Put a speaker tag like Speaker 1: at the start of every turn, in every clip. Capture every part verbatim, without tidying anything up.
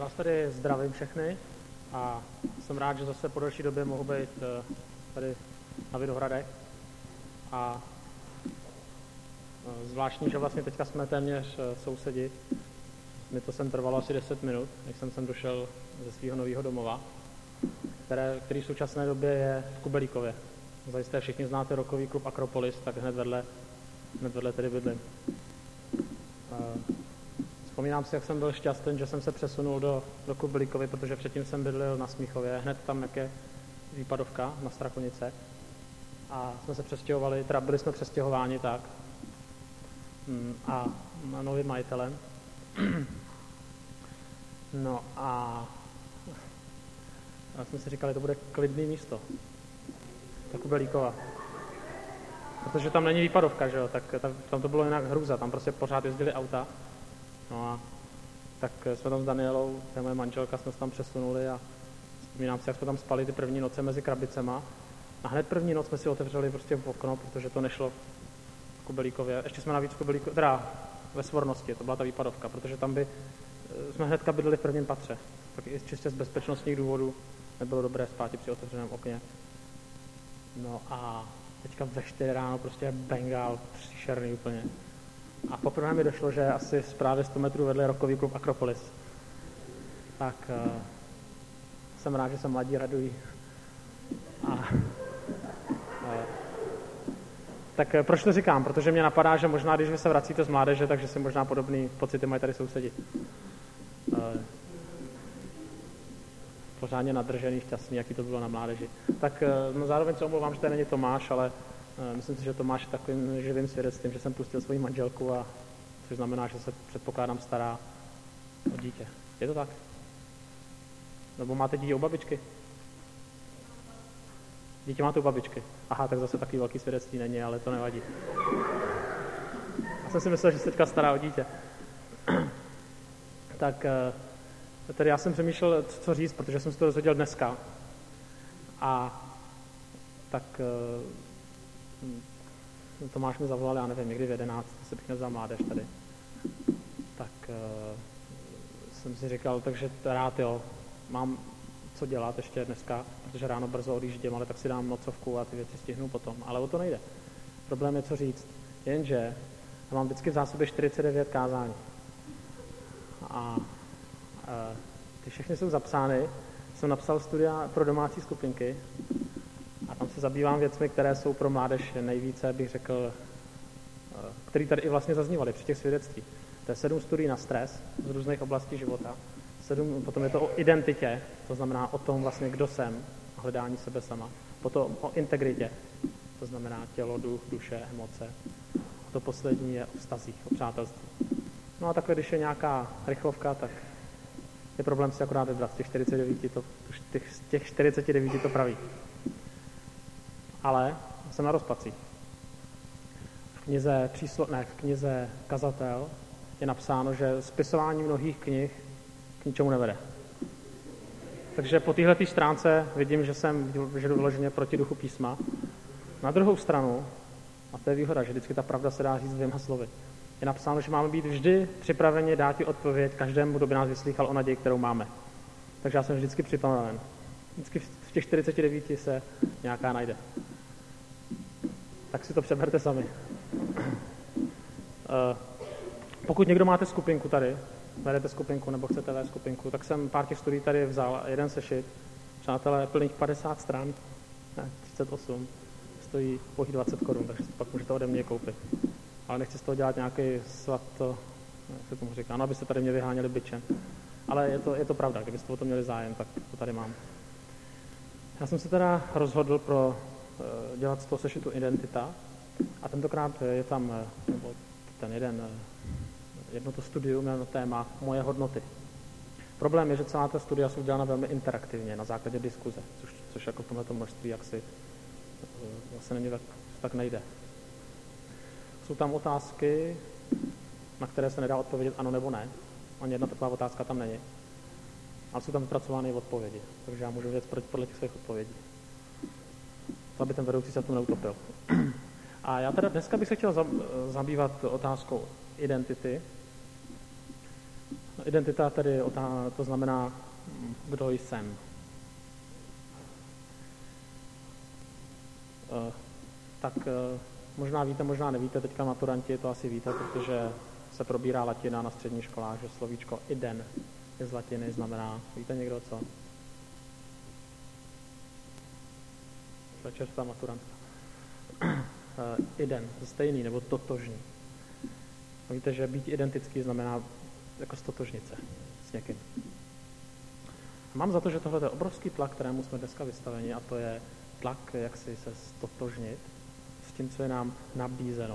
Speaker 1: Vás tady zdravím všechny a jsem rád, že zase po delší době mohu být tady na Vidohradech. A zvláštní, že vlastně teďka jsme téměř sousedi. Mi to sem trvalo asi deset minut, než jsem sem došel ze svého nového domova, které, který v současné době je v Kubelíkově. Zajisté všichni znáte rockový klub Akropolis, tak hned vedle, hned vedle tedy bydlím. Vzpomínám si, jak jsem byl šťastný, že jsem se přesunul do, do Kubelíkovy, protože předtím jsem bydlel na Smíchově, hned tam, jak je výpadovka na Strakonice. A jsme se přestěhovali, teda byli jsme přestěhováni tak. A novým majitelem. No a já jsme si říkali, to bude klidný místo. Ta Kubelíkova. Protože tam není výpadovka, že jo, tak tam, tam to bylo jinak hrůza, tam prostě pořád jezdili auta. No a tak jsme tam s Danielou, to je moje manželka, jsme se tam přesunuli a vzpomínám si, jak jsme tam spali ty první noce mezi krabicema. A hned první noc jsme si otevřeli prostě v okno, protože to nešlo v Kubelíkově. Ještě jsme navíc v Kubelíkově, teda ve Svornosti, to byla ta výpadovka, protože tam by jsme hnedka bydleli v prvním patře. Tak i čistě z bezpečnostních důvodů nebylo dobré spát při otevřeném okně. No a teďka ve čtyři ráno prostě Bengal, příšerný úplně. A poprvé mi došlo, že asi právě sto metrů vedle rockový klub Akropolis. Tak uh, jsem rád, že se mladí radují. A, uh, tak uh, proč to říkám? Protože mě napadá, že možná, když vy se vracíte z mládeže, takže si možná podobný pocity mají tady sousedi. Uh, pořádně nadržený, šťastný, jaký to bylo na mládeži. Tak uh, no zároveň se omlouvám, že tady není Tomáš, ale myslím si, že Tomáš je takovým živým svědectvím, že jsem pustil svoji manželku, a což znamená, že se předpokládám stará o dítě. Je to tak? Nebo máte dítě u babičky? Dítě máte u babičky. Aha, tak zase takový velký svědectví není, ale to nevadí. Já jsem si myslel, že se teďka stará o dítě. Tak tedy já jsem přemýšlel, co říct, protože jsem se to dozvěděl dneska. A tak Tomáš mi zavolal, já nevím, někdy v jedenáct, se bych nevzal mládež tady. Tak uh, jsem si říkal, takže rád jo, mám co dělat ještě dneska, protože ráno brzo odjíždím, ale tak si dám nocovku a ty věci stihnu potom. Ale o to nejde. Problém je co říct. Jenže já mám vždycky v zásobě čtyřicet devět kázání. A uh, ty všechny jsou zapsány. Jsem napsal studia pro domácí skupinky. A tam se zabývám věcmi, které jsou pro mládež nejvíce, bych řekl, které tady i vlastně zaznívaly při těch svědectvích. To je sedm studií na stres z různých oblastí života. Sedm, potom je to o identitě, to znamená o tom vlastně, kdo jsem, hledání sebe sama. Potom o integritě, to znamená tělo, duch, duše, emoce. A to poslední je o vztazích, o přátelství. No a takhle, když je nějaká rychlovka, tak je problém si akorát vybrat. Z těch čtyřiceti devíti to, těch, těch čtyřiceti devíti to praví. Ale jsem na rozpacích. V knize, příslo, ne, v knize Kazatel je napsáno, že spisování mnohých knih k ničemu nevede. Takže po téhletý stránce vidím, že jsem že jdu vyloženě proti duchu písma. Na druhou stranu, a to je výhoda, že vždycky ta pravda se dá říct dvěma slovy, je napsáno, že máme být vždy připraveni dát ti odpověď každému, kdo by nás vyslýchal o naději, kterou máme. Takže já jsem vždycky připraven. Vždycky v těch čtyřiceti devíti se nějaká najde. Tak si to přeberte sami. Pokud někdo máte skupinku tady, vedete skupinku nebo chcete vést skupinku, tak jsem pár těch studií tady vzal, jeden sešit, přátelé, plných padesát stran, ne, třicet osm, stojí pouhých dvacet korun, takže si pak můžete ode mě koupit. Ale nechci z toho dělat nějaký svato, jak se tomu říká, no abyste tady mě vyháněli bičem. Ale je to, je to pravda, kdybyste o to měli zájem, tak to tady mám. Já jsem se teda rozhodl pro dělat z toho sešitu identita a tentokrát je tam nebo ten jeden, jedno to studium na téma moje hodnoty. Problém je, že celá ta studia jsou dělána velmi interaktivně na základě diskuze, což, což jako v tomhleto množství jaksi vlastně není tak, tak nejde. Jsou tam otázky, na které se nedá odpovědět ano nebo ne. Ani jedna taková otázka tam není. Ale jsou tam vypracovány odpovědi, takže já můžu vědět podle těch svých odpovědí. To, aby ten vedoucí se tu neutopil. A já teda dneska bych se chtěl zabývat otázkou identity. Identita tedy to znamená, kdo jsem. Tak možná víte, možná nevíte, teďka maturanti to asi víte, protože se probírá latina na středních školách, že slovíčko iden je z latiny, znamená, víte někdo co? Čerstvá maturantka. Iden, stejný nebo totožný. A víte, že být identický znamená jako stotožnit se s někým. A mám za to, že tohle je obrovský tlak, kterému jsme dneska vystaveni, a to je tlak, jak si se stotožnit s tím, co je nám nabízeno.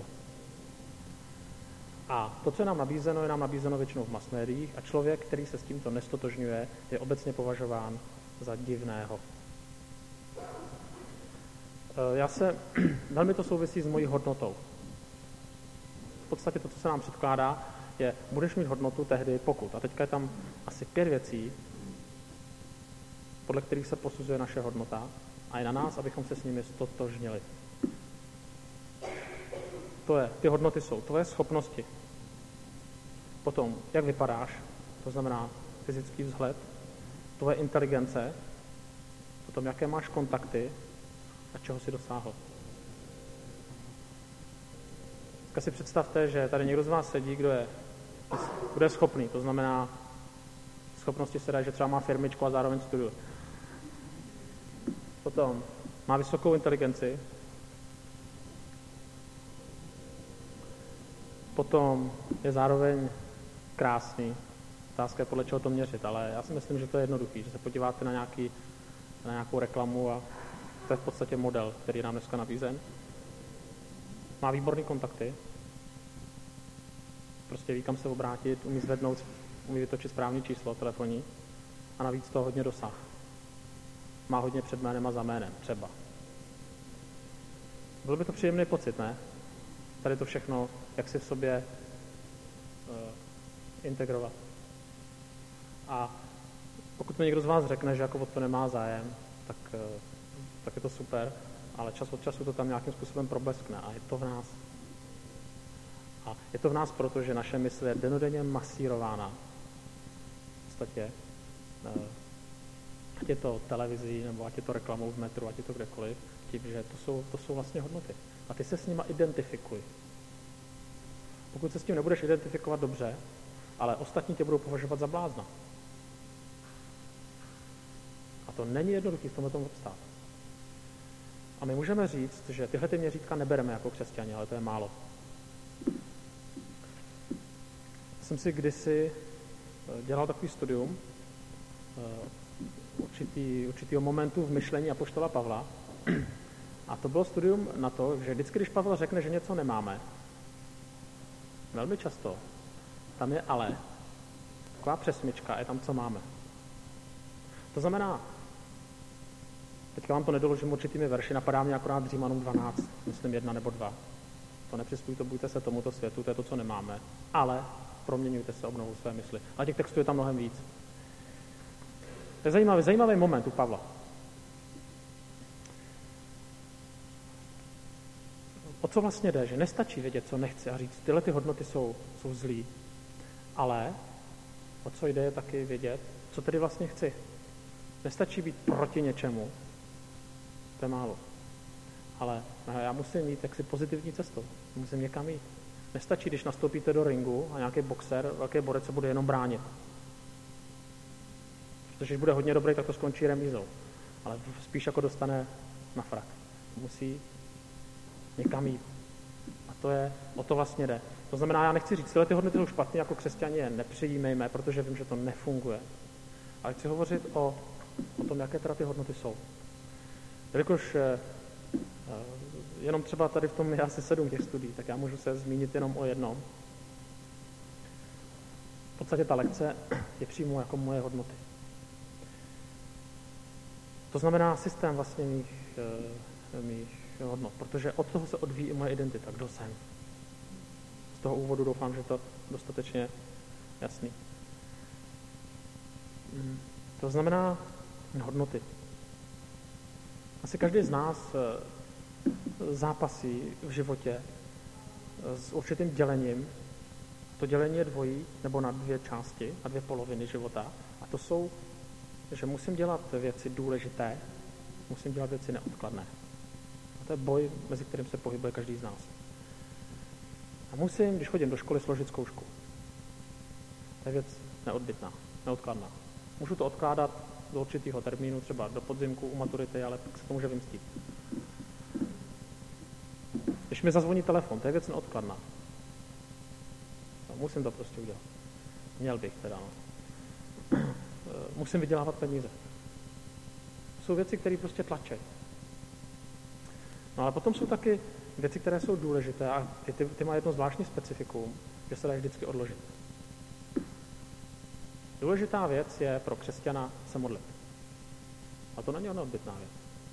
Speaker 1: A to, co je nám nabízeno, je nám nabízeno většinou v mass médiích a člověk, který se s tímto nestotožňuje, je obecně považován za divného. Já se, velmi to souvisí s mojí hodnotou. V podstatě to, co se nám předkládá, je, budeš mít hodnotu tehdy, pokud. A teďka je tam asi pět věcí, podle kterých se posuzuje naše hodnota a je na nás, abychom se s nimi stotožnili. To je, ty hodnoty jsou tvoje schopnosti, potom, jak vypadáš, to znamená fyzický vzhled, tvoje inteligence, potom, jaké máš kontakty a čeho jsi dosáhl. Dneska si představte, že tady někdo z vás sedí, kdo je, kdo je schopný, to znamená schopnosti se dá, že třeba má firmičku a zároveň studuje. Potom má vysokou inteligenci, potom je zároveň krásný. Otázka je, podle čeho to měřit, ale já si myslím, že to je jednoduchý, že se podíváte na, nějaký, na nějakou reklamu a to je v podstatě model, který je nám dneska nabízen. Má výborný kontakty, prostě ví, kam se obrátit, umí zvednout, umí vytočit správné číslo telefonní a navíc to hodně dosah. Má hodně před jménem a za jménem, třeba. Byl by to příjemný pocit, ne? Tady to všechno, jak si v sobě uh, integrovat. A pokud mi někdo z vás řekne, že jako o to nemá zájem, tak, uh, tak je to super, ale čas od času to tam nějakým způsobem probleskne a je to v nás. A je to v nás proto, že naše mysl je dennodenně masírována. V podstatě, uh, ať je to televizí, nebo ať je to reklamou v metru, ať je to kdekoliv, tím, že to jsou, to jsou vlastně hodnoty. A ty se s nima identifikuj. Pokud se s tím nebudeš identifikovat dobře, ale ostatní tě budou považovat za blázna. A to není jednoduchý v tomhle tomu obstát. A my můžeme říct, že tyhle ty měřítka nebereme jako křesťani, ale to je málo. Jsem si kdysi dělal takový studium určitý, určitýho momentu v myšlení apoštola Pavla. A to bylo studium na to, že vždycky, když Pavel řekne, že něco nemáme, velmi často, tam je ale, taková přesmička, je tam, co máme. To znamená, teďka vám to nedoložím určitými verši, napadá mě akorát Římanům dvanáct, myslím jedna nebo dva. To nepřizpůjte, bojte se tomuto světu, to je to, co nemáme, ale proměňujte se, obnovu své mysli. Ale těch textů je tam mnohem víc. To je zajímavý, zajímavý moment u Pavla. O co vlastně jde? Že nestačí vědět, co nechci a říct, tyhle ty hodnoty jsou, jsou zlý. Ale o co jde je taky vědět, co tedy vlastně chci. Nestačí být proti něčemu. To je málo. Ale já musím jít jaksi pozitivní cestou. Musím někam jít. Nestačí, když nastoupíte do ringu a nějaký boxer, velký borec se bude jenom bránit. Protože když bude hodně dobrý, tak to skončí remízou. Ale spíš jako dostane na frak. Musí někam jít. A to je, o to vlastně jde. To znamená, já nechci říct, tyhle ty hodnoty jsou špatné, jako křesťani je nepřijímejme, protože vím, že to nefunguje. Ale chci hovořit o, o tom, jaké teda ty hodnoty jsou. Jelikož eh, jenom třeba tady v tom je asi sedm těch studií, tak já můžu se zmínit jenom o jednom. V podstatě ta lekce je přímo jako moje hodnoty. To znamená systém vlastně mých, eh, mých hodnot, protože od toho se odvíjí i moje identita, kdo jsem. Z toho úvodu doufám, že to dostatečně jasný. To znamená hodnoty. Asi každý z nás zápasí v životě s určitým dělením To dělení je dvojí, nebo na dvě části, na dvě poloviny života. A to jsou, že musím dělat věci důležité, musím dělat věci neodkladné. A to je boj, mezi kterým se pohybuje každý z nás. A musím, když chodím do školy, složit zkoušku. To je věc neodbytná, neodkladná. Můžu to odkládat do určitého termínu, třeba do podzimku, u maturity, ale pak se to může vymstít. Když mi zazvoní telefon, to je věc neodkladná. No, musím to prostě udělat. Měl bych teda, no. Musím vydělávat peníze. Jsou věci, které prostě tlačí. No ale potom jsou taky věci, které jsou důležité a ty, ty, ty mají jedno zvláštní specifikum, že se dají vždycky odložit. Důležitá věc je pro křesťana se modlit. A to není ona odbytná věc.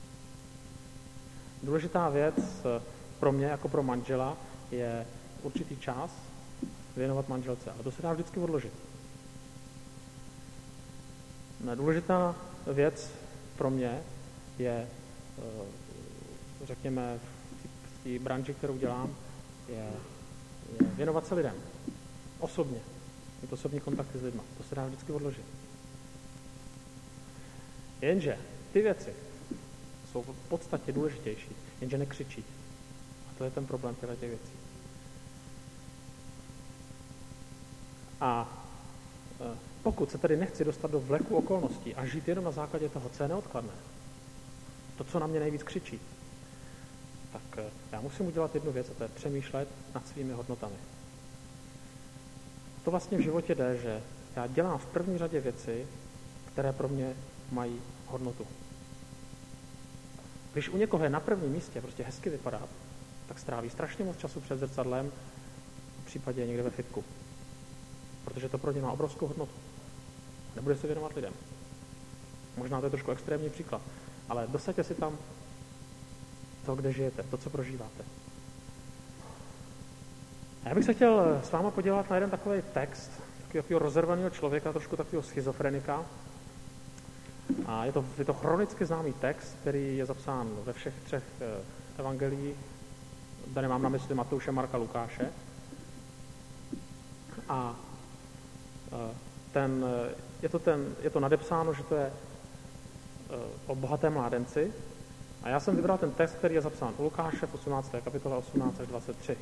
Speaker 1: Důležitá věc pro mě, jako pro manžela, je určitý čas věnovat manželce. A to se dá vždycky odložit. Důležitá věc pro mě je, řekněme, v té branži, kterou dělám, je, je věnovat se lidem. Osobně. Mít osobní kontakty s lidmi. To se dá vždycky odložit. Jenže ty věci jsou v podstatě důležitější, jenže nekřičí. A to je ten problém těchto těch věcí. A pokud se tedy nechci dostat do vleku okolností a žít jenom na základě toho, co je neodkladné, to, co na mě nejvíc křičí, tak já musím udělat jednu věc, a to je přemýšlet nad svými hodnotami. To vlastně v životě jde, že já dělám v první řadě věci, které pro mě mají hodnotu. Když u někoho je na prvním místě prostě hezky vypadat, tak stráví strašně moc času před zrcadlem, v případě někde ve fitku. Protože to pro ně má obrovskou hodnotu. Nebude se věnovat lidem. Možná to je trošku extrémní příklad, ale dosaďte si tam to, kde žijete, to, co prožíváte. A já bych se chtěl s váma podívat na jeden takový text, takového rozervaného člověka, trošku takového schizofrenika. A je to, je to chronicky známý text, který je zapsán ve všech třech evangeliích. Tady mám na mysli Matouše, Marka, Lukáše. A ten, je, to ten, je to nadepsáno, že to je o bohaté mládenci. A já jsem vybral ten text, který je zapsán u Lukáše v osmnácté kapitole osmnáct až dvacet tři.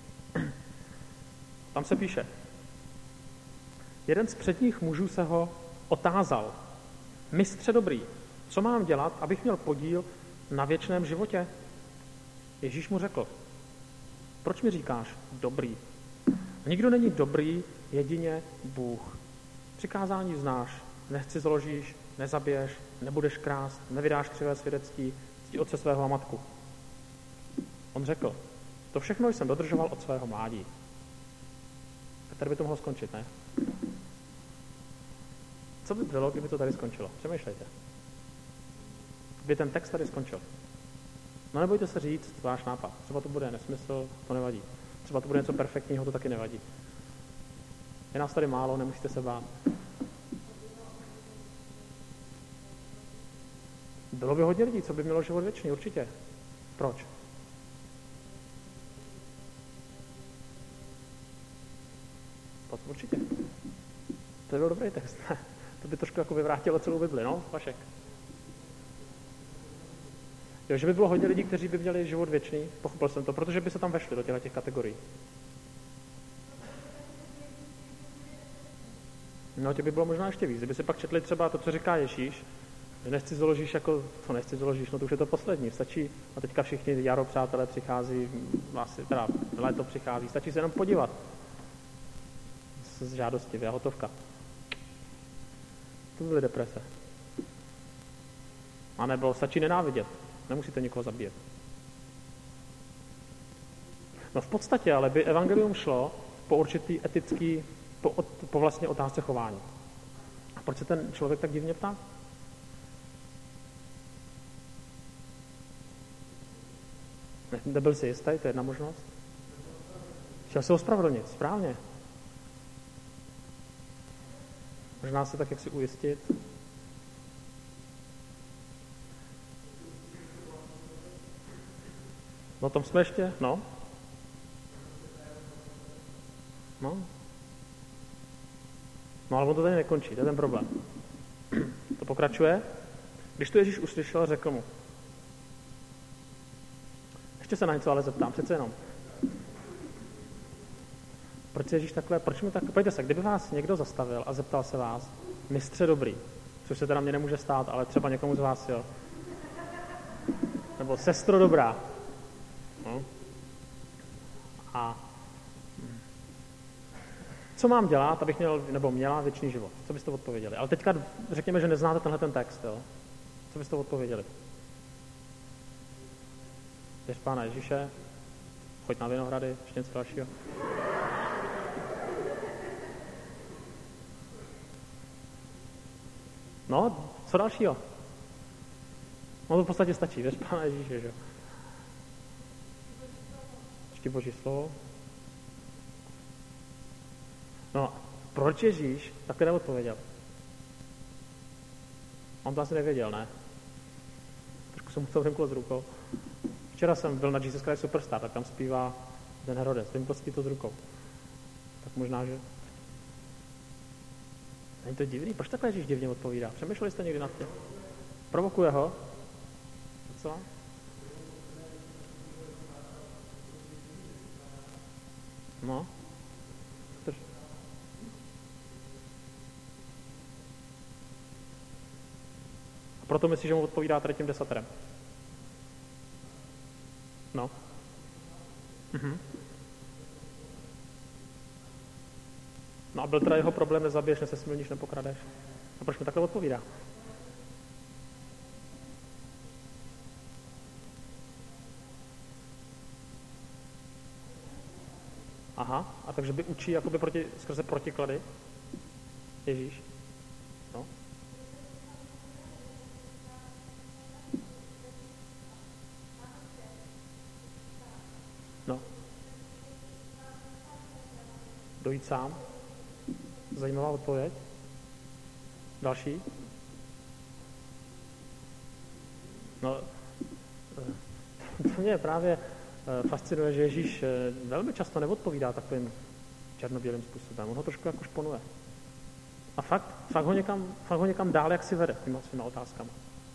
Speaker 1: Tam se píše: jeden z předních mužů se ho otázal: mistře dobrý, co mám dělat, abych měl podíl na věčném životě? Ježíš mu řekl: proč mi říkáš dobrý? Nikdo není dobrý, jedině Bůh. Přikázání znáš: nechci zložíš, nezabiješ, nebudeš krást, nevydáš křivé svědectví, cti otce svého a matku. On řekl: to všechno jsem dodržoval od svého mládí. A tady by to mohlo skončit, ne? Co by bylo, kdyby to tady skončilo? Přemýšlejte. Kdyby ten text tady skončil. No nebojte se říct váš nápad. Třeba to bude nesmysl, to nevadí. Třeba to bude něco perfektního, to taky nevadí. Je nás tady málo, nemusíte se bát. Bylo by hodně lidí, co by mělo život věčný, určitě. Proč? Proč určitě. To byl dobrý text. To by trošku jako vyvrátilo celou Bibli, no, Vašek? Jo, že by bylo hodně lidí, kteří by měli život věčný, pochopil jsem to, protože by se tam vešli do těchto těch kategorií. No, tě by bylo možná ještě víc. Kdyby si pak četli třeba to, co říká Ježíš, že nechci založíš jako, co nechci založíš, no to už je to poslední, stačí, a teďka všichni jaro přátelé přichází, vlastně, teda léto přichází, stačí se jenom podívat. Z žádosti, a hotovka. To byly deprese. A nebo stačí nenávidět, nemusíte nikoho zabíjet. No v podstatě ale by evangelium šlo po určitý etický, po, po vlastně otázce chování. A proč se ten člověk tak divně ptá? Ne, nebyl si jistý, to je jedna možnost. Chtěl se ospravedlnit, správně. Možná se tak jak si ujistit. No tom jsme ještě, no. No, No ale on to tady nekončí, to je ten problém. To pokračuje. Když to Ježíš uslyšel, řekl mu. Ještě se na něco ale zeptám, přece jenom. Proč se Ježíš takhle, proč mi tak, pojďte se, kdyby vás někdo zastavil a zeptal se vás, mistře dobrý, což se teda mě nemůže stát, ale třeba někomu z vás, jo. Nebo sestro dobrá. No. A co mám dělat, abych měl, nebo měla věčný život? Co byste odpověděli? Ale teďka řekněme, že neznáte tenhle ten text, jo. Co byste odpověděli? Věř Pána Ježíše, choď na Vinohrady, ještě něco dalšího. No, co dalšího? No to v podstatě stačí, věř Pána Ježíše, že? Čti Boží slovo. No, proč Ježíš takhle neodpověděl? On to asi nevěděl, ne? Trošku jsem mu to vymklo z rukou. Včera jsem byl na Jesus Christ Superstar, tak tam zpívá ten Herodes. Vymklo si to z rukou. Tak možná, že... Není to divný? Proč takhle Ježíš divně odpovídá? Přemýšleli jste někdy nad tím? Provokuje ho? Co? No. A proto myslíš, že mu odpovídá tady tím desaterem? No. Mhm. No a byl teda jeho problém, nezabiješ, nesesmilníš, nepokradeš. A proč mi takhle odpovídá? Aha, a takže by učí jakoby proti, skrze protiklady Ježíš. No. No. Dojít sám. Zajímavá odpověď. Další. No, to mě právě fascinuje, že Ježíš velmi často neodpovídá takovým černobílým způsobem. On ho trošku jako šponuje. A fakt, fakt, ho někam, fakt ho někam dál, jak si vede těma svýma otázkama.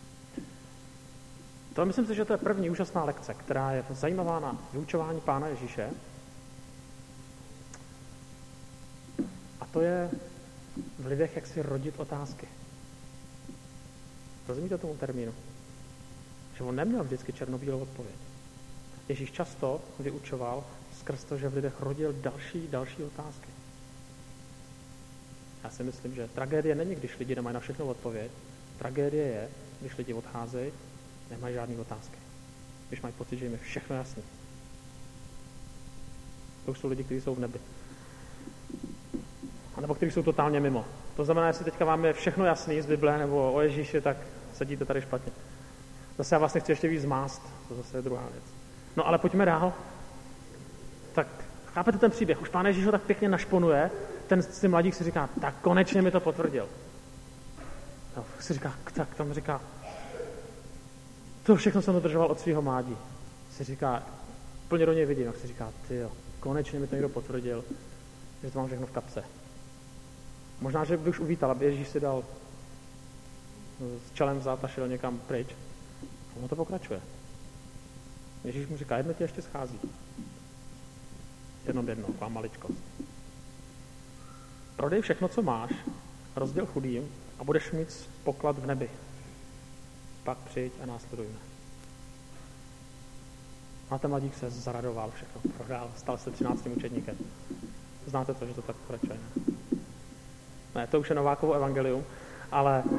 Speaker 1: To myslím si, že to je první úžasná lekce, která je zajímavá na vyučování Pána Ježíše. A to je v lidech, jak si rodit otázky. Rozumíte tomu termínu? Že on neměl vždycky černobílou odpověď. Ježíš často vyučoval skrz to, že v lidech rodil další, další otázky. Já si myslím, že tragédie není, když lidi nemají na všechno odpověď. Tragédie je, když lidi odcházejí, nemají žádné otázky. Když mají pocit, že jim je všechno jasný. To už jsou lidi, kteří jsou v nebi. A nebo kteří jsou totálně mimo. To znamená, jestli teďka vám je všechno jasný z Bible nebo o Ježíši, tak sedíte tady špatně. Zase já vás nechci ještě víc zmást, to zase je druhá věc. No ale pojďme dál. Tak chápete ten příběh? Už Pán Ježíš ho tak pěkně našponuje, ten si mladík si říká, tak konečně mi to potvrdil. No, si říká, tak tam říká, to všechno jsem dodržoval od svého mládí. Si říká, plně do něj vidím, jak si říká, tyjo, konečně mi to někdo potvrdil, že to mám všechno v kapse. Možná, že by už uvítal, aby Ježíš si dal s čelem vzát a šel někam pryč. A ono to pokračuje. Ježíš mu říká, jedno tě ještě schází. Jenom jedno, taková maličkost. Prodej všechno, co máš, rozděl chudým a budeš mít poklad v nebi. Pak přijď a následuj mě. A ten mladík se zaradoval, všechno prodal, stal se třináctým učedníkem. Znáte to, že to tak pokračuje, ne? Ne, to už je Novákovo evangelium, ale uh,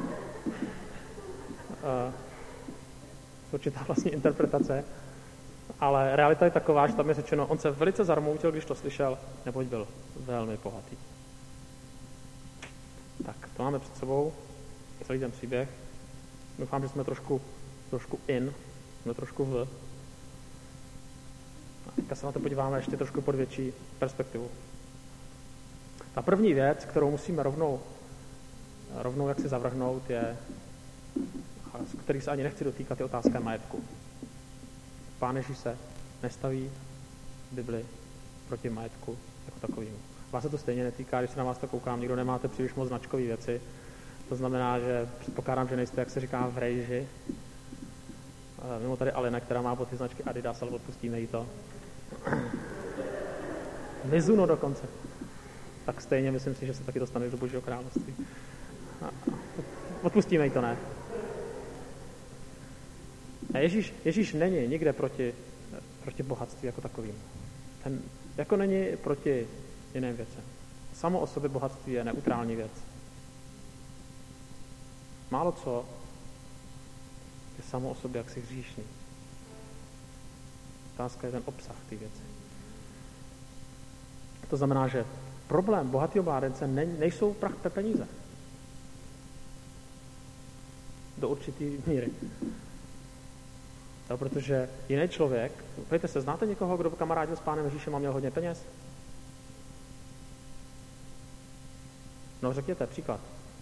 Speaker 1: určitá vlastní interpretace, ale realita je taková, že tam je řečeno, on se velice zarmoutil, když to slyšel, neboť byl velmi bohatý. Tak, to máme před sebou, celý ten příběh. Doufám, že jsme trošku, trošku in, jsme trošku v. A teďka se na to podíváme ještě trošku pod větší perspektivu. Ta první věc, kterou musíme rovnou, rovnou jak si zavrhnout, je, a z který se ani nechci dotýkat, je otázka majetku. Pán Ježíš se nestaví v Bibli proti majetku jako takovému. Vás se to stejně netýká, když se na vás to koukám, nikdo nemáte příliš moc značkové věci. To znamená, že předpokládám, že nejste, jak se říká, v rejži. Mimo tady Alena, která má pod ty značky Adidas, ale odpustíme jí to. Mizuno dokonce. Tak stejně myslím si, že se taky dostaneš do Božího království. Odpustíme jí to, ne? A Ježíš, Ježíš není nikde proti, proti bohatství jako takovým. Ten jako není proti jiným věcem. Samo o sobě bohatství je neutrální věc. Málo co je samo o sobě jaksi hříšný. Otázka je ten obsah té věci. To znamená, že problém bohatého mládence ne, nejsou prach peníze. Do určitý míry. No, protože jiný člověk, pojďte se, znáte někoho, kdo kamarádil s pánem Ježíšem a měl hodně peněz? No řekněte, příklad.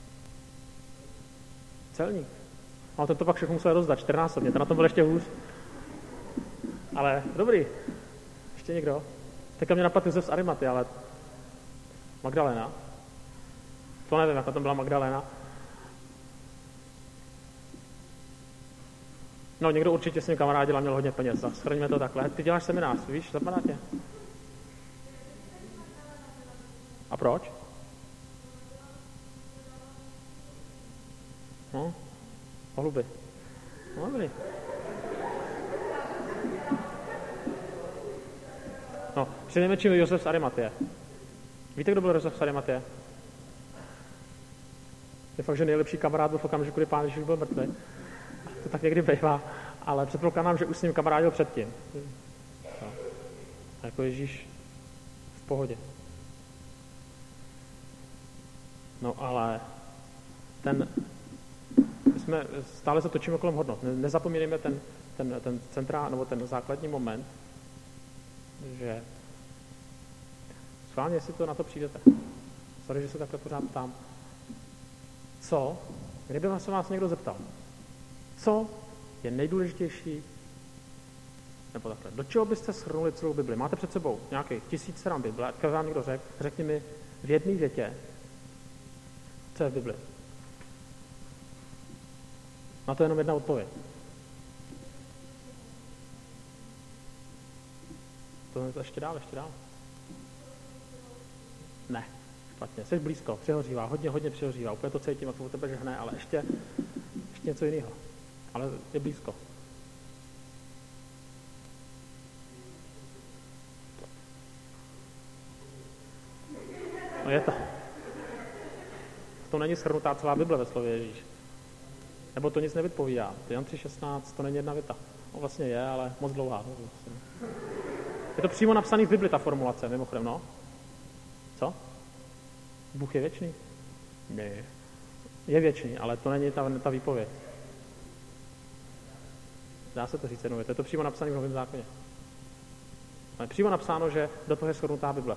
Speaker 1: Celník. No ten to pak všechno musel rozdat, čtyřnásobně, ten na tom byl ještě hůř. Ale dobrý. Ještě někdo? Teďka mě napadl Josef z Arimaty, ale Magdalena. To nevím, jak na tom byla Magdalena. No, někdo určitě s ním kamarádil a měl hodně peněz. Shrňme to takhle. Ty děláš seminář, víš, zapadá tě. A proč? No, holuby. No, dobrý. No, přinejmenším Josef z Arimatie. Víte, kdo byl Josef z Arimatie? Je fakt, že nejlepší kamarád byl v okamžiku, kdy pán Ježíš byl mrtvý. To tak někdy bývá, ale předpokládám, že už s ním kamarádil předtím. No. A jako Ježíš v pohodě. No ale ten, my jsme stále se točíme kolem hodnot. Nezapomínejme ten, ten, ten centrál, nebo ten základní moment, že schválně, jestli to na to přijdete. Sorry, že se takhle pořád ptám. Co, kdyby se vás někdo zeptal, co je nejdůležitější, nebo takhle, do čeho byste shrnuli celou Bibli? Máte před sebou nějakých tisíc stran Bible, ať vám někdo řekl, řekni mi v jedné větě, co je v Bibli. Na to je jenom jedna odpověď. To je to ještě dál, ještě dál. Ne, špatně, jsi blízko, přihořívá, hodně, hodně přihořívá, úplně to cítím, jak to u tebe žehne, ale ještě, ještě něco jiného. Ale je blízko. No je to. V tom není shrnutá celá Bible ve slově Ježíš. Nebo to nic nevypovídá. Jan tři šestnáct, to není jedna věta. No vlastně je, ale moc dlouhá. Je to přímo napsaný v Bibli, ta formulace, mimochodem, no. Co? Bůh je věčný? Ne. Je věčný, ale to není ta, ta výpověď. Dá se to říct jednou, je to přímo napsané v Novém zákoně. Je přímo napsáno, že do toho je shrnutá Bible.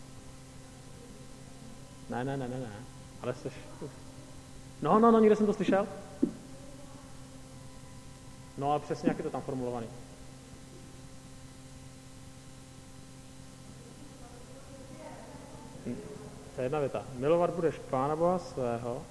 Speaker 1: Ne, ne, ne, ne, ne. Ale jsi... No, no, no, někde jsem to slyšel. No, ale přesně jak je to tam formulovaný. To je jedna věta. Milovat budeš Pána Boha svého,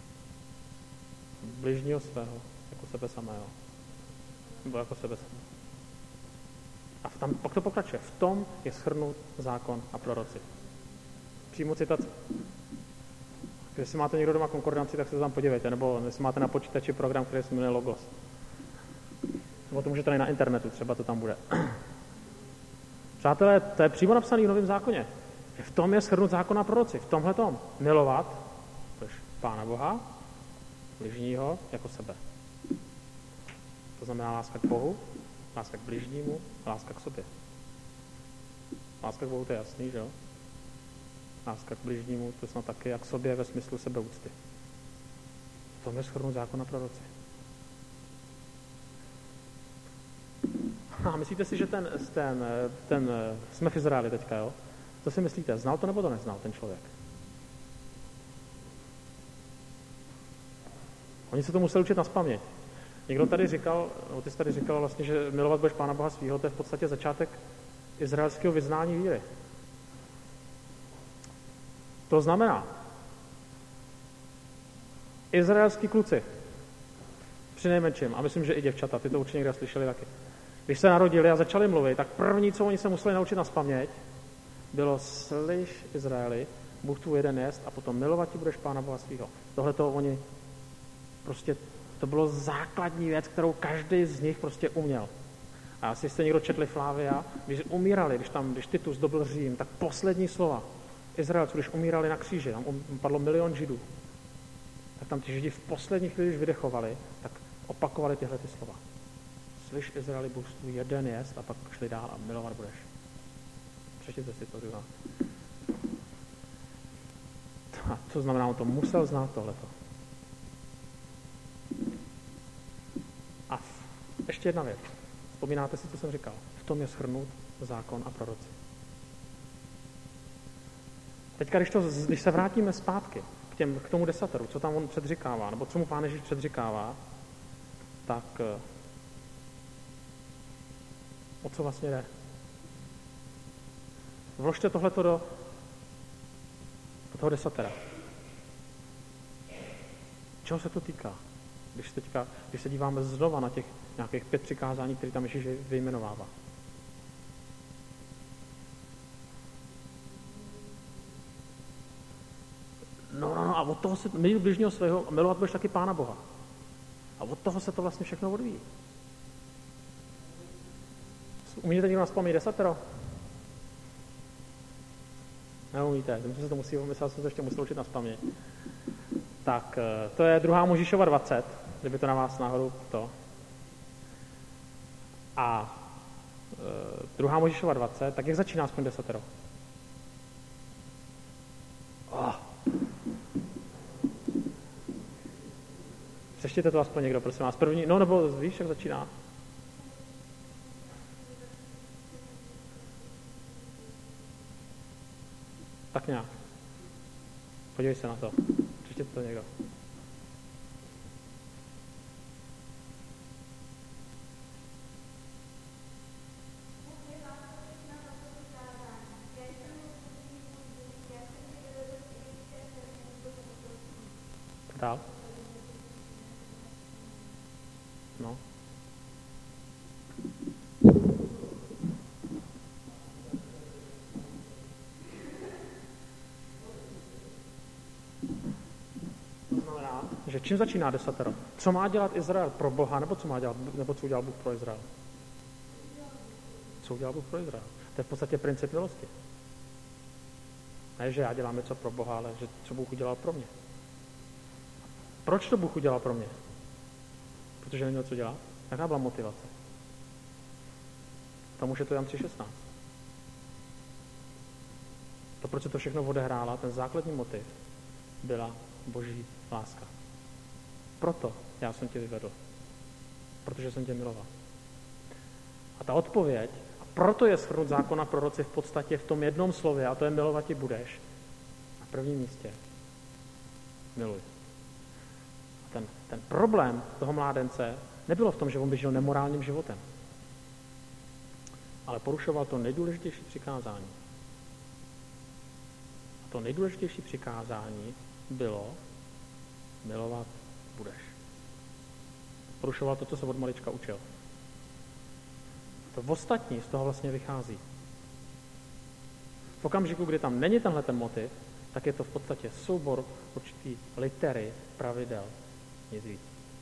Speaker 1: bližního svého, jako sebe samého. Nebo jako sebe samého. A tam, pak to pokračuje. V tom je shrnut zákon a proroci. Přímo citace. Jestli máte někdo doma konkordanci, tak se to tam podívejte. Nebo jestli máte na počítači program, který se jmenuje Logos. Nebo to můžete najít na internetu, třeba to tam bude. Přátelé, to je přímo napsaný v Novém zákoně. V tom je shrnut zákon a proroci. V tomhle tom milovat Pána Boha, bližního, jako sebe. To znamená láska k Bohu, láska k bližnímu, láska k sobě. Láska k Bohu, to je jasný, že jo? Láska k bližnímu, to snad taky, jak sobě ve smyslu sebeúcty. V tom je shrnut zákon a proroci. A myslíte si, že ten, ten, ten, jsme v Izraeli teďka, jo? Co si myslíte? Znal to nebo to neznal ten člověk? Oni se to museli učit nazpaměť. Někdo tady říkal, no ty jsi tady říkal vlastně, že milovat budeš Pána Boha svýho, to je v podstatě začátek izraelského vyznání víry. To znamená, izraelský kluci, přinejmenším, a myslím, že i děvčata, ty to určitě někde slyšeli taky, když se narodili a začali mluvit, tak první, co oni se museli naučit nazpaměť, bylo slyš Izraeli, Bůh tu jeden jest a potom milovat ti budeš Pána Boha svýho. Tohle to oni prostě, to bylo základní věc, kterou každý z nich prostě uměl. A asi jste někdo četli Flávia, když umírali, když tam, když Titus dobil Řím, tak poslední slova Izraelců, když umírali na kříži, tam padlo milion Židů, tak tam ti Židi v poslední chvíli, když vydechovali, tak opakovali tyhle ty slova. Slyš Izraeli, Bůh tvůj jeden jest, a pak šli dál a milovat budeš. Přečtěte si to druhá. A to znamená, on to musel znát tohleto. A ještě jedna věc. Vzpomínáte si, co jsem říkal? V tom je shrnut zákon a proroci. Teďka, když, to, když se vrátíme zpátky k, těm, k tomu desateru, co tam on předřikává, nebo co mu Pán Ježíš předřikává, tak o co vlastně jde? Vložte tohleto do, do toho desatera. Čeho se to týká? Když se, teďka, když se díváme znova na těch nějakých pět přikázání, které tam Ježíš vyjmenovává. No, no, no, a od toho se, miluj bližního svého, a milovat budeš taky Pána Boha. A od toho se to vlastně všechno odvíjí. Umíte někdo nazpamět desatero? Neumíte, tím se to musí, myslel jsem se ještě musel učit nazpamět. Tak, to je druhá Mojžíšova dvacet, kdyby to na vás náhodou to. A e, druhá Mojžíšova dvacet, tak jak začíná aspoň desatero? Oh. Přečtěte to aspoň někdo, prosím vás. První, no nebo víš, jak začíná? Tak nějak. Podívej se na to. Přečtěte to někdo. Dál. No. To znamená, že čím začíná desatero? Co má dělat Izrael pro Boha, nebo co má dělat, nebo co udělal Bůh pro Izrael? Co udělal Bůh pro Izrael? To je v podstatě princip milosti. Ne, že já dělám něco pro Boha, ale že co Bůh udělal pro mě. Proč to Bůh udělal pro mě? Protože neměl co dělat? Jaká byla motivace? Tam už je to Jan tři šestnáct. To, proč se to všechno odehrála, ten základní motiv, byla Boží láska. Proto já jsem tě vyvedl. Protože jsem tě miloval. A ta odpověď, a proto je shrnut zákon a proroci v podstatě v tom jednom slově, a to je milovat ti budeš, na prvním místě. Miluj. A ten, ten problém toho mládence nebylo v tom, že on by žil nemorálním životem, ale porušoval to nejdůležitější přikázání. A to nejdůležitější přikázání bylo milovat budeš. Porušoval to, co se od malička učil. To ostatní z toho vlastně vychází. V okamžiku, kdy tam není tenhle ten motiv, tak je to v podstatě soubor určitý litery, pravidel, nic víc.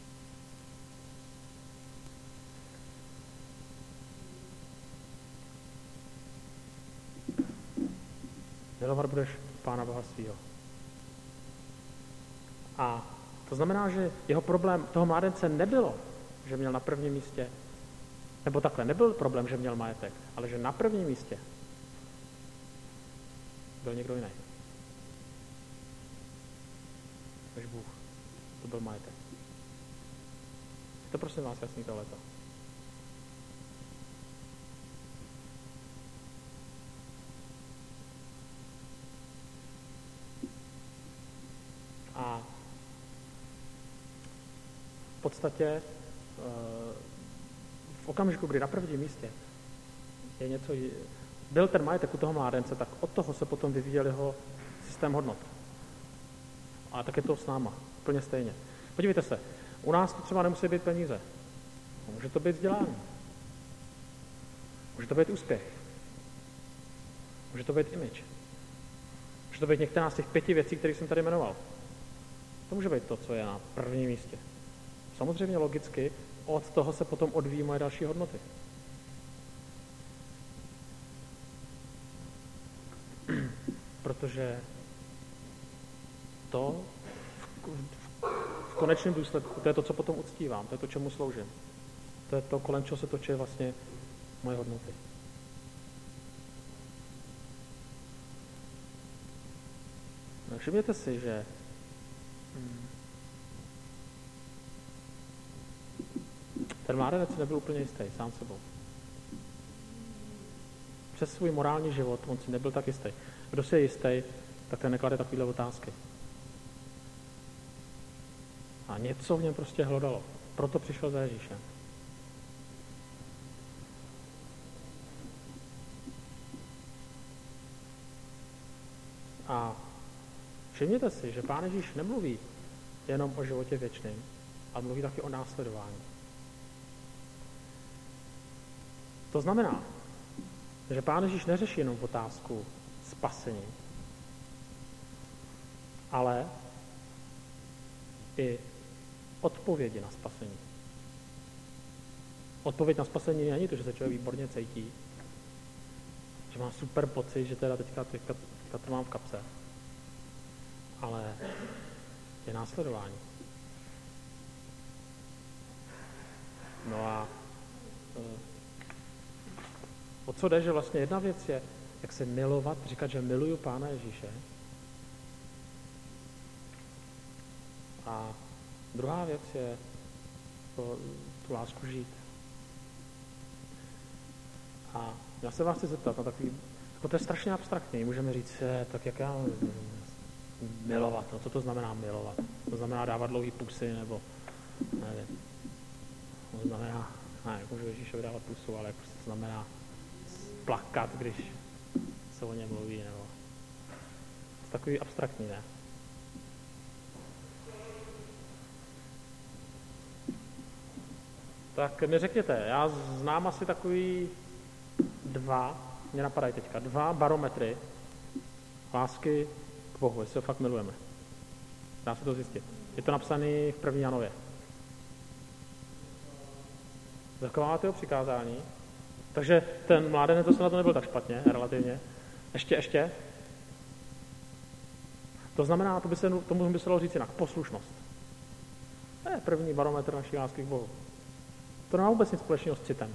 Speaker 1: Milovat budeš Pána Boha svýho. A to znamená, že jeho problém toho mládence nebylo, že měl na prvním místě, nebo takhle, nebyl problém, že měl majetek, ale že na prvním místě byl někdo jiný. Než Bůh. To byl majetek. Je to prosím vás jasný tohleto. A v podstatě v okamžiku, kdy na prvním místě je něco, byl ten majetek u toho mládence, tak od toho se potom vyvíjel jeho systém hodnot. A tak je to s náma, úplně stejně. Podívejte se, u nás to třeba nemusí být peníze. Může to být vzdělání. Může to být úspěch. Může to být image. Může to být některá z těch pěti věcí, které jsem tady jmenoval. To může být to, co je na prvním místě. Samozřejmě logicky od toho se potom odvíjí moje další hodnoty. Protože to v, v, v konečném důsledku, to je to, co potom uctívám, to je to, čemu sloužím. To je to, kolem čeho se točí vlastně moje hodnoty. No, všimněte si, že ten mládenec nebyl úplně jistý sám sebou. Přes svůj morální život on si nebyl tak jistý. Kdo si je jistý, tak ten neklade takovéhle otázky. A něco v něm prostě hlodalo. Proto přišel za Ježíšem. A všimněte si, že Pán Ježíš nemluví jenom o životě věčném, ale mluví taky o následování. To znamená, že Pán Ježíš neřeší jenom otázku spasení, ale i odpovědi na spasení. Odpověď na spasení není to, že se člověk výborně cítí, že má super pocit, že teda teďka, teďka, teďka to mám v kapse, ale je následování. No a o co jde, že vlastně jedna věc je, jak se milovat, říkat, že miluju Pána Ježíše. A druhá věc je to, tu lásku žít. A já se vás chci zeptat na takový, jako to je strašně abstraktní, můžeme říct, tak jak já milovat, no co to znamená milovat? To znamená dávat dlouhý pusy, nebo nevím. To znamená, ne, jak můžu Ježíšovi dávat pusu, ale prostě to znamená plakat, když se o něm mluví, nebo to je takový abstraktní, ne? Tak mi řekněte, já znám asi takový dva, mě napadají teďka, dva barometry lásky k Bohu, jestli ho fakt milujeme. Dá se to zjistit. Je to napsané v první Janově. Zachováváte jeho přikázání. Takže ten mládenec to se na to nebyl tak špatně, relativně. Ještě, ještě. To znamená, to by se, tomu by se dalo říct jinak, poslušnost. To je první barometr naší lásky k Bohu. To nemá vůbec nic společného s citem.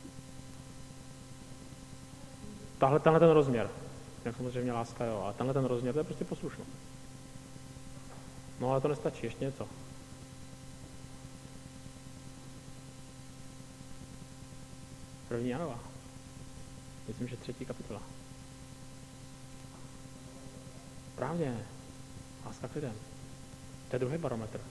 Speaker 1: Tahle, tenhle ten rozměr, jak samozřejmě láska, jo, ale tenhle ten rozměr, to je prostě poslušnost. No ale to nestačí, ještě něco. První Janova. Myslím, že třetí kapitola. Právně. Láska k lidem. To je druhý barometr.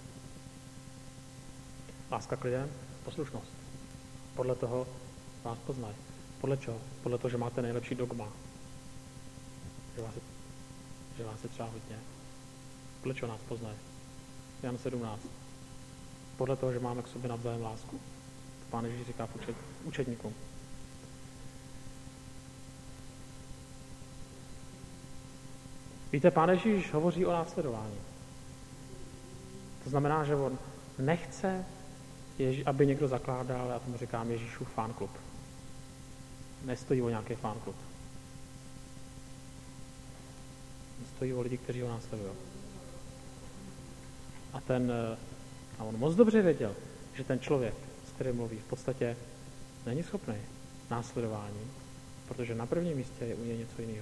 Speaker 1: Láska k lidem, poslušnost. Podle toho vás poznají. Podle čeho? Podle toho, že máte nejlepší dogma. Že vás je, že vás je třeba hodně. Podle čeho nás poznají? Jan sedmnáct. Podle toho, že máme k sobě navzájem lásku. To Pán Ježíš říká v učet, učedníkům. Víte, Pán Ježíš hovoří o následování. To znamená, že on nechce, Ježí, aby někdo zakládal, já tomu říkám Ježíšův fanklub. Nestojí o nějaký fanklub. Stojí o lidi, kteří ho následují. A ten, a on moc dobře věděl, že ten člověk, s kterým mluví, v podstatě není schopný následování, protože na prvním místě je u něj něco jiného.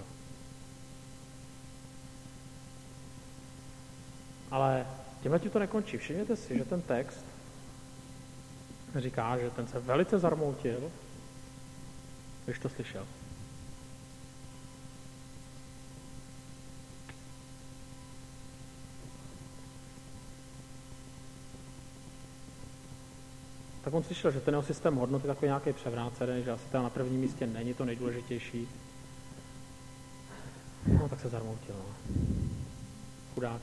Speaker 1: Ale tímhle ti to nekončí. Všimněte si, že ten text říká, že ten se velice zarmoutil, když to slyšel. Tak on slyšel, že ten jeho systém hodnot je takový nějaký převrácený, že asi tam na prvním místě není to nejdůležitější. No tak se zarmoutil. No. chudák.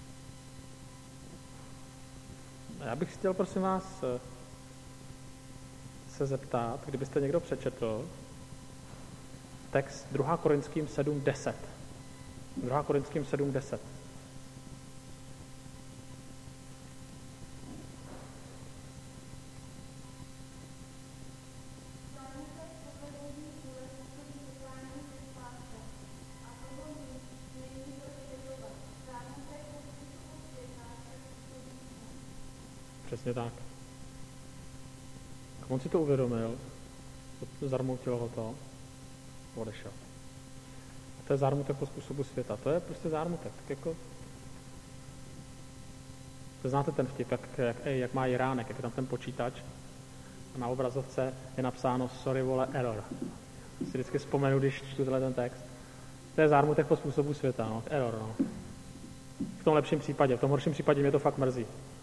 Speaker 1: Já bych chtěl, prosím vás, se zeptat, kdybyste někdo přečetl text druhá Korinským sedm deset. druhá Korinským sedm deset. Přesně tak. A on si to uvědomil, zarmoutilo ho to, odešel. A to je zármutek po způsobu světa. To je prostě zármutek. Tak jako... To znáte ten vtip, jak, jak, jak má Jiránek, jak je tam ten počítač a na obrazovce je napsáno sorry vole error. Si vždycky vzpomenu, když čtu tenhle ten text. To je zármutek po způsobu světa, no. Error, no. V tom lepším případě, v tom horším případě mě to fakt mrzí.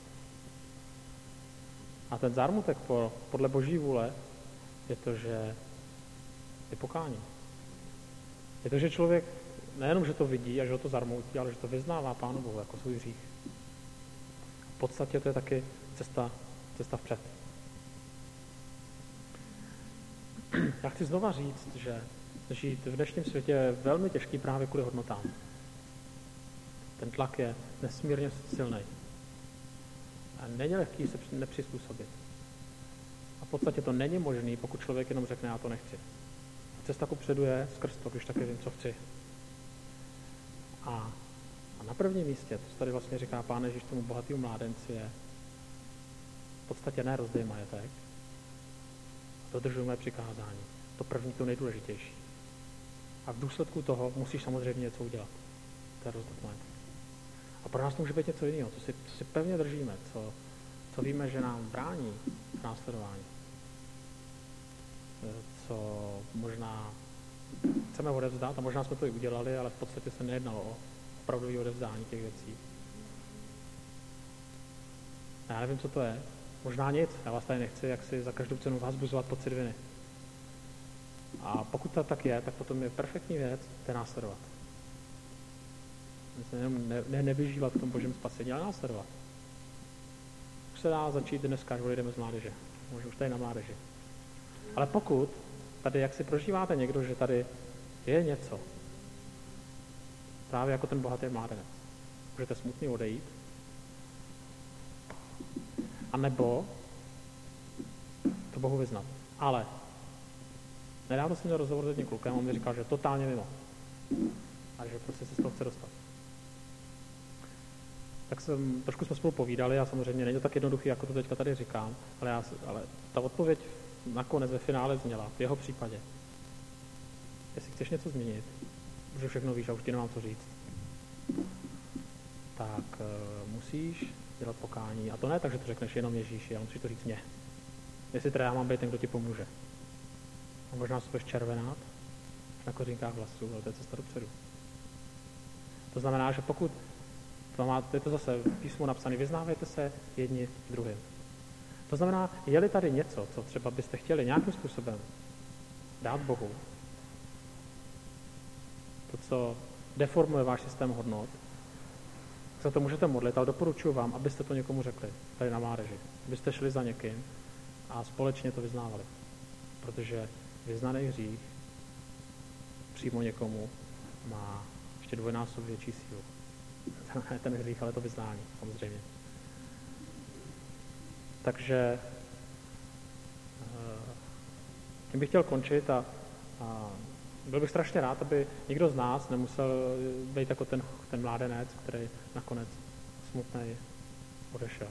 Speaker 1: A ten zármutek po, podle Boží vůle je to, že je pokání. Je to, že člověk nejenom, že to vidí a že ho to zarmoutí, ale že to vyznává Pánu Bohu jako svůj hřích. V podstatě to je taky cesta, cesta vpřed. Já chci znova říct, že žít v dnešním světě je velmi těžký právě kvůli hodnotám. Ten tlak je nesmírně silný. A není lehký se nepřizpůsobit. A v podstatě to není možné, pokud člověk jenom řekne, já to nechci. Cesta kupředu je skrz to, když taky vím, co chci. A, a na prvním místě, to tady vlastně říká Pán Ježíš tomu bohatýmu mládenci, je v podstatě ne rozdej majetek, dodržuj mé přikázání. To první, to nejdůležitější. A v důsledku toho musíš samozřejmě něco udělat. To je rozdat majetek. A pro nás to může být něco jiného, co si, co si pevně držíme, co, co víme, že nám brání v následování. Co možná chceme odevzdat, a možná jsme to i udělali, ale v podstatě se nejednalo o opravdové odevzdání těch věcí. Já nevím, co to je. Možná nic, já vás tady nechci, jak si za každou cenu vás buzovat pocit viny. A pokud to tak je, tak potom je perfektní věc, to je následovat. Ne, ne, nevyžívat v tom Božím spasení, ale následovat. Už se dá začít dneska, až jdeme z mládeže. Možná už tady na mládeži. Ale pokud tady, jak si prožíváte někdo, že tady je něco, právě jako ten bohatý mládenec, můžete smutně odejít, a nebo to Bohu vyznat. Ale nedávno jsem měl rozhovor s jedním klukem a on mi říkal, že je totálně mimo. A že prostě se z toho chce dostat. Tak jsem, trošku jsme spolu povídali a samozřejmě není to tak jednoduchý, jako to teďka tady říkám, ale, já, ale ta odpověď nakonec ve finále zněla, v jeho případě. Jestli chceš něco změnit, už všechno víš a už ti nemám co říct, tak uh, musíš dělat pokání. A to ne tak, že to řekneš jenom Ježíši, ale musíš to říct mně. Jestli teda já mám být ten, kdo ti pomůže. A možná se budeš červenát na kořínkách vlasů, ale to je cesta dopředu. To znamená, že pokud to máte, je to zase v písmu napsané, vyznávejte se jedni druhým. To znamená, je-li tady něco, co třeba byste chtěli nějakým způsobem dát Bohu, to, co deformuje váš systém hodnot, za to můžete modlit, ale doporučuji vám, abyste to někomu řekli, tady na mládeži. Abyste šli za někým a společně to vyznávali. Protože vyznaný hřích přímo někomu má ještě dvojnásob větší sílu. Ne ten hřích, ale to vyznání, samozřejmě. Takže tím bych chtěl končit a, a byl bych strašně rád, aby nikdo z nás nemusel být jako ten, ten mládenec, který nakonec smutnej odešel.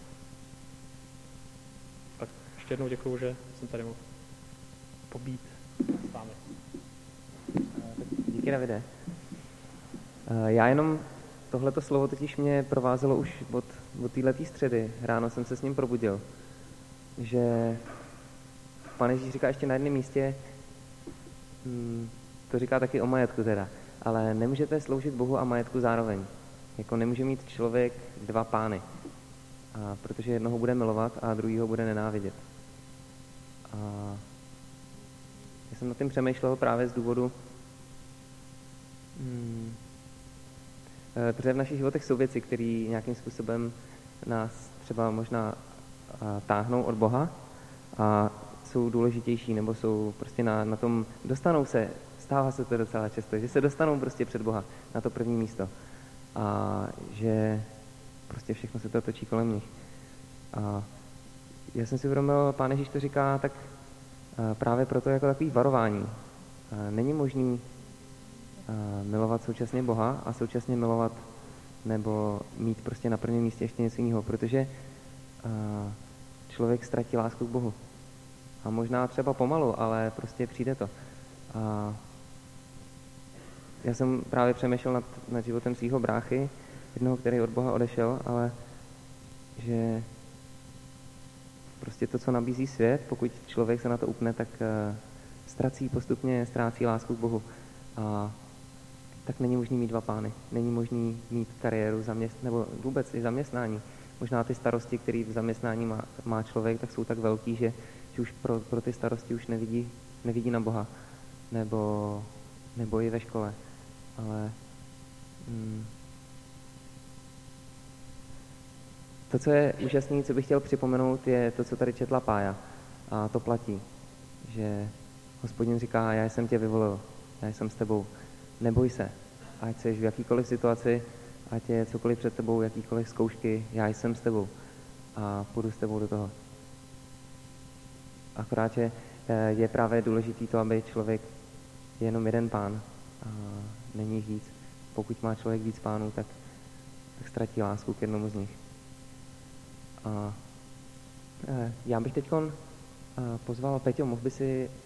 Speaker 1: Tak ještě jednou děkuju, že jsem tady mohl pobít s vámi.
Speaker 2: Díky, Davide. Já jenom tohleto slovo totiž mě provázelo už od, od téhletý středy. Ráno jsem se s ním probudil. Že Pán Ježíš říká ještě na jednom místě, hmm, to říká taky o majetku teda, ale nemůžete sloužit Bohu a majetku zároveň. Jako nemůže mít člověk dva pány. A protože jednoho bude milovat a druhýho bude nenávidět. A já jsem nad tím přemýšlel právě z důvodu, hmm, protože v našich životech jsou věci, které nějakým způsobem nás třeba možná táhnou od Boha a jsou důležitější, nebo jsou prostě na, na tom, dostanou se, stává se to docela často, že se dostanou prostě před Boha na to první místo a že prostě všechno se to točí kolem nich. A já jsem si uvědomil, Pán Ježíš to říká tak právě proto jako takový varování. Není možný milovat současně Boha a současně milovat nebo mít prostě na prvním místě ještě něco jiného, protože člověk ztratí lásku k Bohu. A možná třeba pomalu, ale prostě přijde to. A já jsem právě přemýšlel nad, nad životem svého bráchy, jednoho, který od Boha odešel, ale že prostě to, co nabízí svět, pokud člověk se na to upne, tak uh, ztrací postupně, ztrácí lásku k Bohu. A tak není možný mít dva pány. Není možný mít kariéru, zaměst... nebo vůbec i zaměstnání. Možná ty starosti, které v zaměstnání má, má člověk, tak jsou tak velký, že, že už pro, pro ty starosti už nevidí, nevidí na Boha. Nebo, nebo i ve škole. Ale mm, to, co je úžasné, co bych chtěl připomenout, je to, co tady četla Pája. A to platí, že Hospodin říká, já jsem tě vyvolil, já jsem s tebou. Neboj se, ať jsi v jakýkoliv situaci, ať je cokoliv před tebou, jakýkoliv zkoušky, já jsem s tebou a půjdu s tebou do toho. Akorát, že je právě důležitý to, aby člověk je jenom jeden pán a není jich víc. Pokud má člověk víc pánů, tak, tak ztratí lásku k jednomu z nich. A já bych teď pozval Peťo, mohl by si